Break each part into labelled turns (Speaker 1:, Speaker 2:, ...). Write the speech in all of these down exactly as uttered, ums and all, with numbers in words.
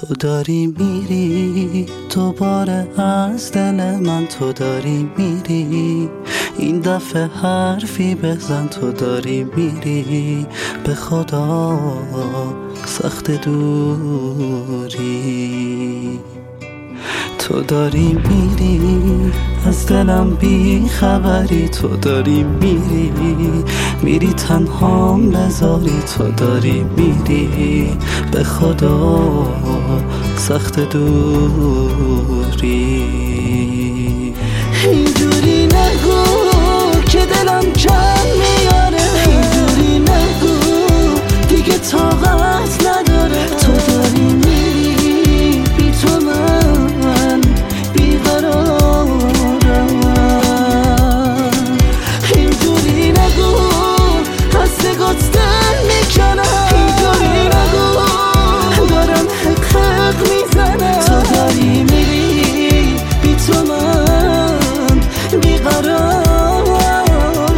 Speaker 1: تو داری میری دوباره از دل من، تو داری میری این دفعه حرفی بزن، تو داری میری به خدا سخت دوری. تو داری میری از دلم بی خبری، تو داری میری میری تنهام بذاری، تو داری میری به خدا سخت دوری. اینجوری نگو که دلم کم میاره، اینجوری نگو دیگه طاقت نداره. تو داری میری بی تو من بیقرارم، اینجوری نگو از نگات دل میکنم، اینجوری نگو دارم حق حق میزنم. تو داری میری بی تو من بیقرارم.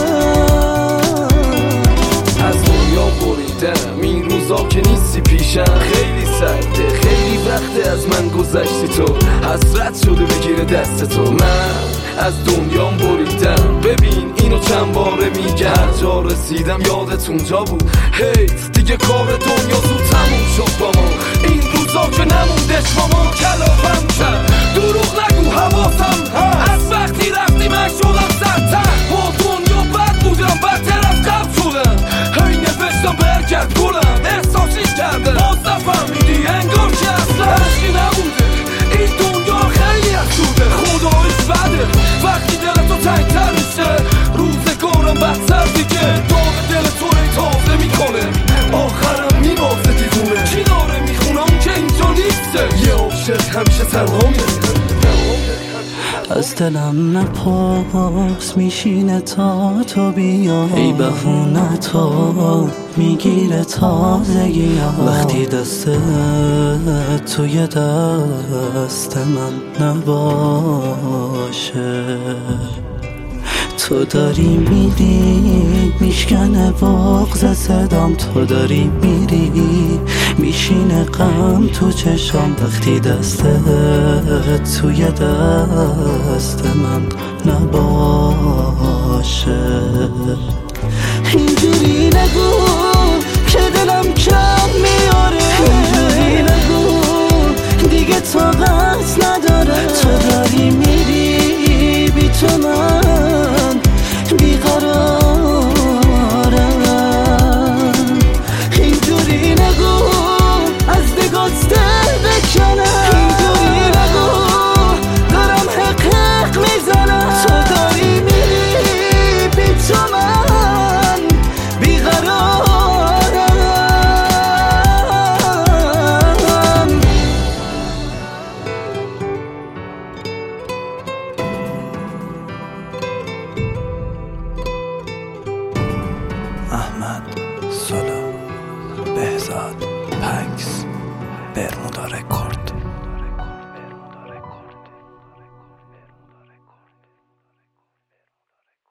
Speaker 2: از دنیا بریدم این روزا که نیستی پیشم، خیلی سرده خیلی وقته از من گذشتی، تو حسرت شده بگیره دست تو. من از دنیا بریدم، ببین اینو چند باره میگم، هر جا رسیدم یادتون جا بود. هیت دیگه کار دنیا زود تموم شد با ما، این روزا که نموندش با ما کلافم کرد. دروغ نگو حواسم هست، از وقتی رفتی من شدم سرتر، با دنیا بد بودم بدتر از قبل شدم. هی نوشتم برگرد گلم، احساسی کرده باز نفهمیدی انگار که اصلا عشقی نبوده. این دنیا خیلی افسوده، خداییش بده وقتی دل تو تنگتر میشه، روزگارم بدتر دیگه. داغ دل تو ری تازه میکنه، آخرم میبازه دیوونه. کی داره میخونه اون که اینجا نیسته، یه عاشق همیشه تنها میره.
Speaker 1: از دلم نپرس میشینه تا تو بیا، ای بهونه تو میگیره تازگی ها. وقتی دست توی دست من نباشه، تو داری میری میشکنه بغض صدام، تو داری میری میشینه غم تو چشام. وقتی دست توی دست من نباشه، اینجوری نگو که دلم کم میاره، اینجوری نگو دیگه طاقت نداره. تو داری میری بی تو من بیقرارم، اینجوری نگو از نگات دل بکنم، اینجوری نگو دارم حق حق میزنم. تو داری میری بی تو من بیقرارم. احمد